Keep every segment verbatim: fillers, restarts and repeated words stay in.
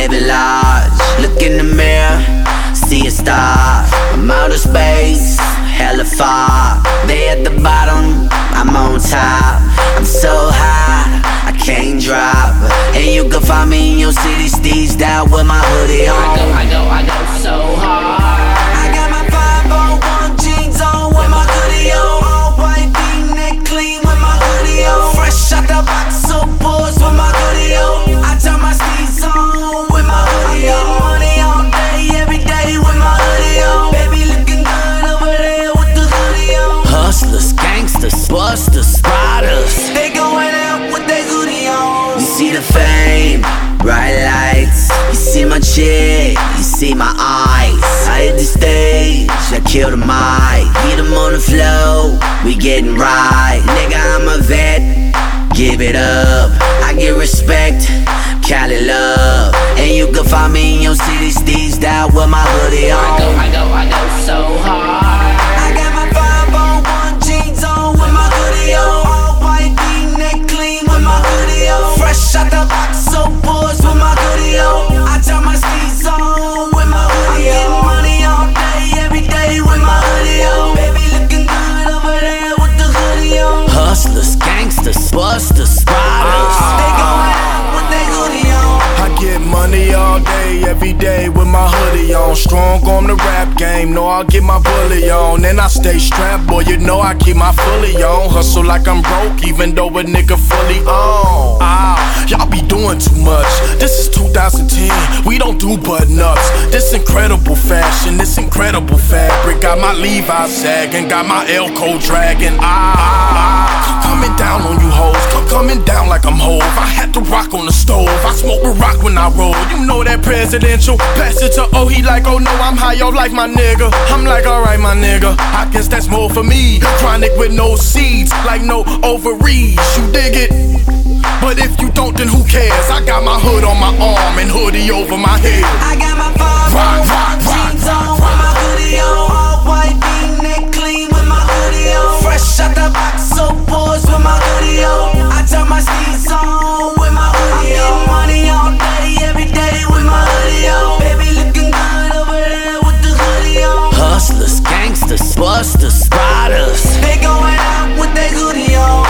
living large. Look in the mirror, see a star. I'm outer space, hella far. They at the bottom, I'm on top. I'm so high, I can't drop. And you can find me in your city, steezed out with my hoodie on. I go, I go, I go so hard. I got my five oh one jeans on with my hoodie on. All white V-neck clean with my hoodie on. Fresh out the box, so pause with my hoodie on. I turn my steez on with my hoodie on. Money all day, every day with my hoodie on. Baby looking good over there with the hoodie on. Hustlers, gangsters, busters, riders, they going out with their hoodie on. You see the fame, bright lights. You see my chick, you see my eyes. I hit the stage, I kill the mic. Get them on the flow, we getting right. Nigga, I'm a vet, give it up. I get respect, Cali love. And you can find me in your city, steezed out with my hoodie on. I go, I go, I go so hard. I got my five oh one jeans on with my hoodie on. All white V-neck clean with my hoodie on. Fresh out the box, so pause with my hoodie on. I turn my steez on with my hoodie on. I'm getting money all day, every day with my hoodie on. Baby looking good over there with the hoodie on. Hustlers, gangsters, busters, riders, they going out with their hoodie on. I get money all day, every day with my hoodie on. Strong on the rap game, know I'll get my bully on. And I stay strapped, boy, you know I keep my fully on. Hustle like I'm broke, even though a nigga fully on. Ah, y'all be doing too much. This is two thousand ten, we don't do button ups. This incredible fashion, this incredible fabric. Got my Levi's sagging, got my Elko dragging. Ah, ah, coming down on you hoes, coming down like I'm Hove. I had to rock on the stove, I smoke the rock when I roll. You know that presidential, pass it to O, he like, oh no, I'm high off like my nigga. I'm like, alright my nigga, I guess that's more for me. Chronic with no seeds, like no ovaries, you dig it? But if you don't, then who cares? I got my hood on my arm and hoodie over my head. I got my five oh one jeans on with my hoodie on. All white V-neck clean with my hoodie on. Fresh out the box, so pause with my hoodie on. I turn my steez on with my hoodie on. I'm getting money all day, every day with my hoodie on. Baby looking good over there with the hoodie on. Hustlers, gangsters, busters, riders, they going out with their hoodie on.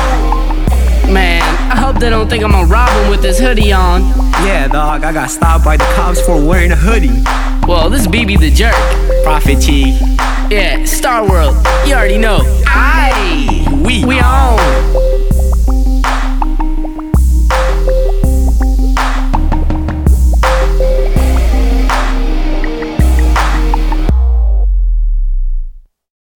Man, I hope they don't think I'm gonna rob him with this hoodie on. Yeah, dog, I got stopped by the cops for wearing a hoodie. Well, this is B B the Jerk. Prophet T. Yeah, Star World, you already know. Aye, we We on.